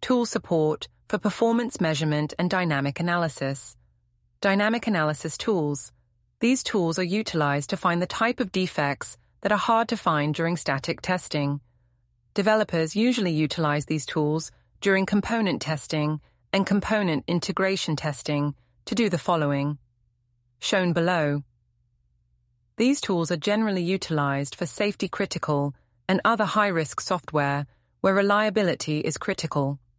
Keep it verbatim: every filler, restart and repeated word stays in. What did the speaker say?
Tool support for performance measurement and dynamic analysis. Dynamic analysis tools. These tools are utilized to find the type of defects that are hard to find during static testing. Developers usually utilize these tools during component testing and component integration testing to do the following. Shown below. These tools are generally utilized for safety-critical and other high-risk software where reliability is critical.